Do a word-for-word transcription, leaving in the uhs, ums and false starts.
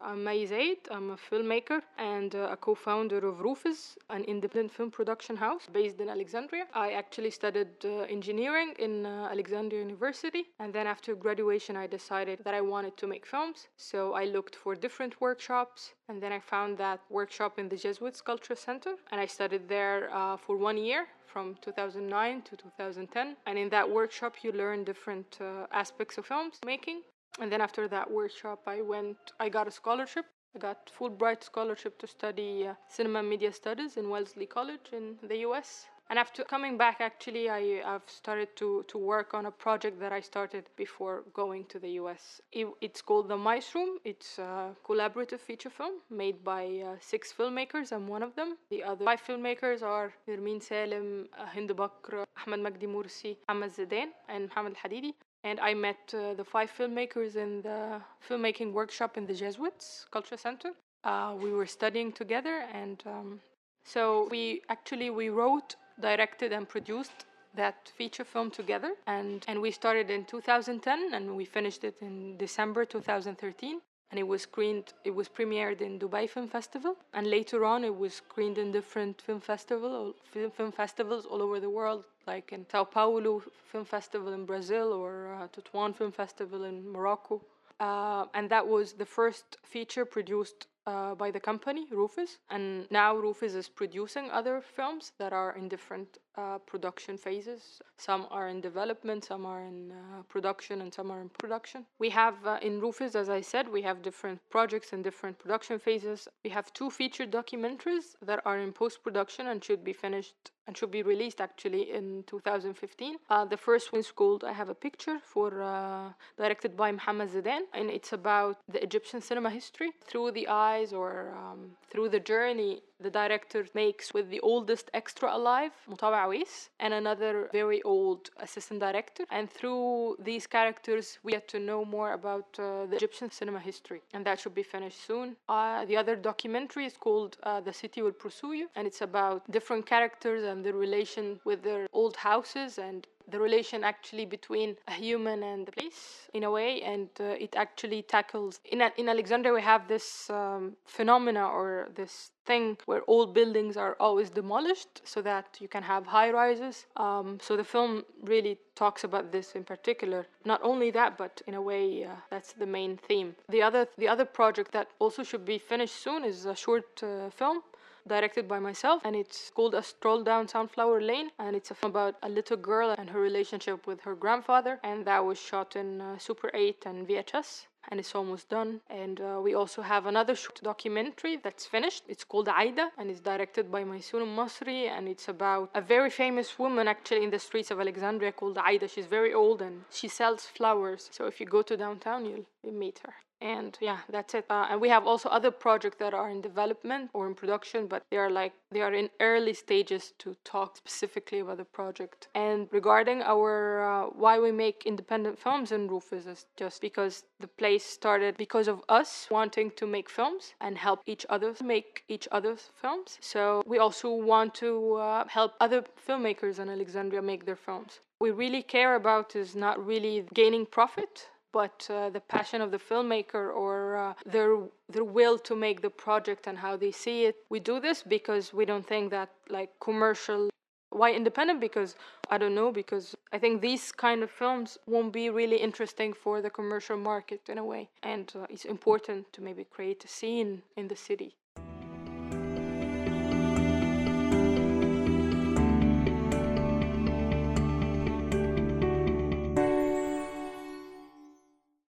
I'm May Zaid. I'm a filmmaker and uh, a co-founder of Rufus, an independent film production house based in Alexandria. I actually studied uh, engineering in uh, Alexandria University, and then after graduation I decided that I wanted to make films. So I looked for different workshops, and then I found that workshop in the Jesuit Sculpture Center, and I studied there uh, for one year from two thousand nine to two thousand ten. And in that workshop you learn different uh, aspects of films making. And then after that workshop, I went, I got a scholarship. I got Fulbright scholarship to study uh, cinema and media studies in Wellesley College in the U S. And after coming back, actually, I, I've started to, to work on a project that I started before going to the U S. It, it's called The Mice Room. It's a collaborative feature film made by uh, six filmmakers. I'm one of them. The other five filmmakers are Nermeen Salem, uh, Hind Bakr, Ahmed Magdi Mursi, Ahmed Zidane, and Mohamed Hadidi. And I met uh, the five filmmakers in the filmmaking workshop in the Jesuits Culture Center. Uh, we were studying together, and um, so we actually we wrote, directed, and produced that feature film together. And and we started in two thousand ten, and we finished it in December two thousand thirteen. And it was screened, it was premiered in Dubai Film Festival, and later on it was screened in different film festival, film, film festivals all over the world, like in Sao Paulo Film Festival in Brazil, or uh, Tetuan Film Festival in Morocco. Uh, and that was the first feature produced uh, by the company, Rufus. And now Rufus is producing other films that are in different uh, production phases. Some are in development, some are in uh, production, and some are in production. We have, uh, in Rufus, as I said, we have different projects and different production phases. We have two feature documentaries that are in post-production and should be finished and should be released actually in two thousand fifteen. Uh, the first one is called I Have a Picture, for uh, directed by Mohamed Zidane, and it's about the Egyptian cinema history through the eyes or um, through the journey the director makes with the oldest extra alive, Mutawa Awais, and another very old assistant director. And through these characters, we get to know more about uh, the Egyptian cinema history, and that should be finished soon. Uh, the other documentary is called uh, The City Will Pursue You, and it's about different characters and their relation with their old houses and the relation actually between a human and the place in a way. And uh, it actually tackles, in, in Alexandria we have this um, phenomena or this thing where old buildings are always demolished so that you can have high rises. Um, so the film really talks about this in particular. Not only that, but in a way uh, that's the main theme. The other, the other project that also should be finished soon is a short uh, film directed by myself, and it's called A Stroll Down Sunflower Lane, and it's a film about a little girl and her relationship with her grandfather, and that was shot in uh, Super eight and V H S, and it's almost done. And uh, we also have another short documentary that's finished. It's called Aida, and it's directed by Maysoon Masri, and it's about a very famous woman actually in the streets of Alexandria called Aida. She's very old and she sells flowers, so if you go to downtown you'll, you'll meet her. And yeah, that's it. Uh, and we have also other projects that are in development or in production, but they are like, they are in early stages to talk specifically about the project. And regarding our, uh, why we make independent films in Rufus is just because the place started because of us wanting to make films and help each other make each other's films. So we also want to uh, help other filmmakers in Alexandria make their films. What we really care about is not really gaining profit, but uh, the passion of the filmmaker or uh, their their will to make the project and how they see it. We do this because we don't think that like commercial. Why independent? Because I don't know, because I think these kind of films won't be really interesting for the commercial market in a way, and uh, it's important to maybe create a scene in the city.